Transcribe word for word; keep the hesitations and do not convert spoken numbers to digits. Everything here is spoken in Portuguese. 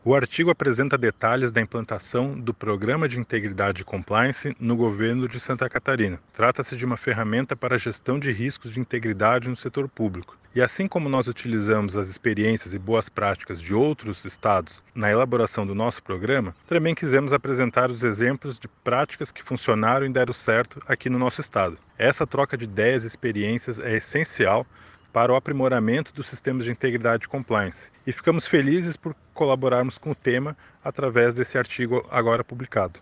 O artigo apresenta detalhes da implantação do Programa de Integridade e Compliance no governo de Santa Catarina. Trata-se de uma ferramenta para a gestão de riscos de integridade no setor público. E assim como nós utilizamos as experiências e boas práticas de outros estados na elaboração do nosso programa, também quisemos apresentar os exemplos de práticas que funcionaram e deram certo aqui no nosso estado. Essa troca de ideias e experiências é essencial para o aprimoramento dos sistemas de integridade e compliance. E ficamos felizes por colaborarmos com o tema através desse artigo agora publicado.